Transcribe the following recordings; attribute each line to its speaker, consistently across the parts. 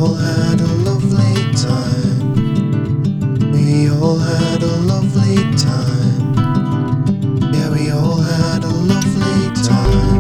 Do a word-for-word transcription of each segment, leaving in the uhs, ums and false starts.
Speaker 1: all had a lovely time. We all had a lovely time. Yeah, we all had a lovely time.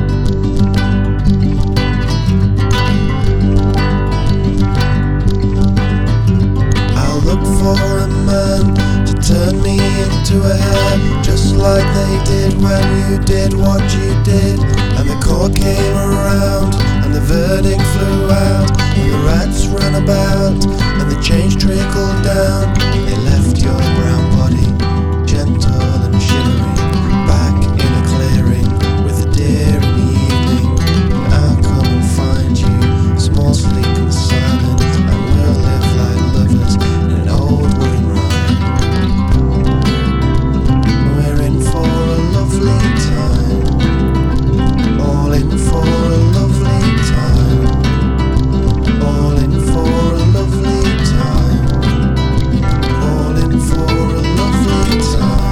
Speaker 1: I'll look for a man to turn me into a hare, just like they did when you did what you did. And the court came around, and the verdict flew out, and the rats ran about, and the change trickled down. They left your brown body gentle and shimmering, back in a clearing with a deer in the evening. And I'll come and find you, small, sleek and silent, and we'll live like lovers in an old wooden rhyme. We're in for a lovely time, all in for a lovely time, all in for a lovely time, all in for a lovely time.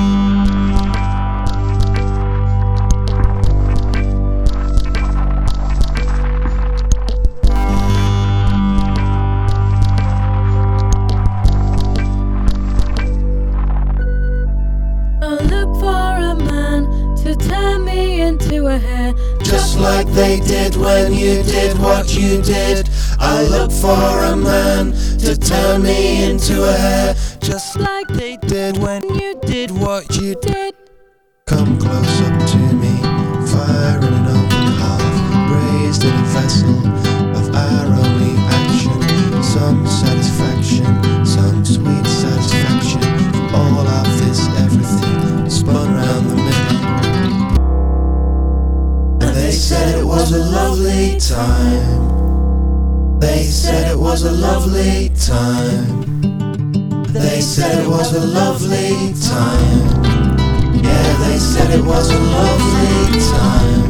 Speaker 2: I'll look for a man to turn me into a hare,
Speaker 1: Just like they did when you did what you did. I look for a man to turn me into a hare, just like they did when you did what you did. Come close up to me, fire in an open hearth, raised in a vessel of our only passion. Some satisfaction, some sweet satisfaction from all of this everything spun round the middle. And they said it was a lovely time. They said it was a lovely time. They said it was a lovely time. Yeah, they said it was a lovely time.